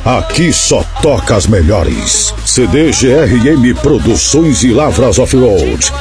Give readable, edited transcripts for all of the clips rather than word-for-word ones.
Aqui só toca as melhores. CD GRM Produções e Lavras Off-Road.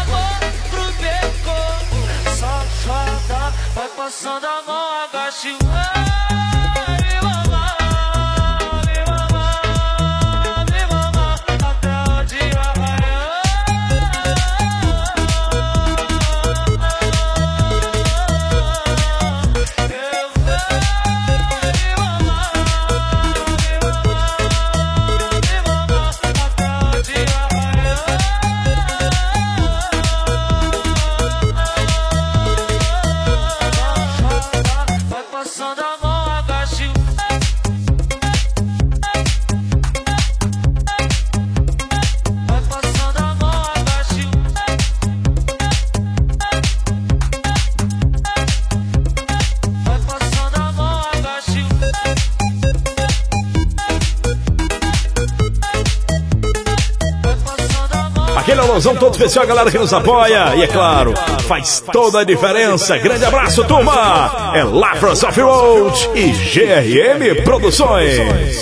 Aquele alusão todo especial, a galera que nos apoia. E é claro, faz toda a diferença. Grande abraço, turma. É Lavras Off-Road e GRM Produções.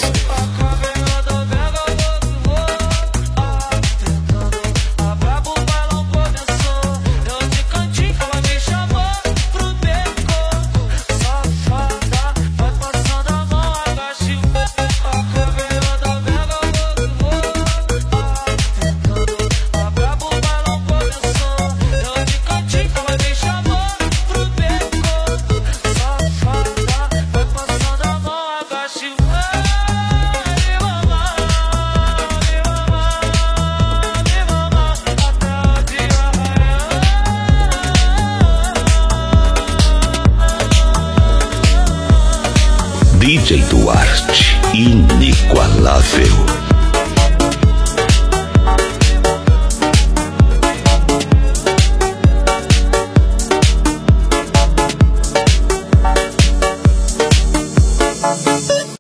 DJ Duarte, inigualável.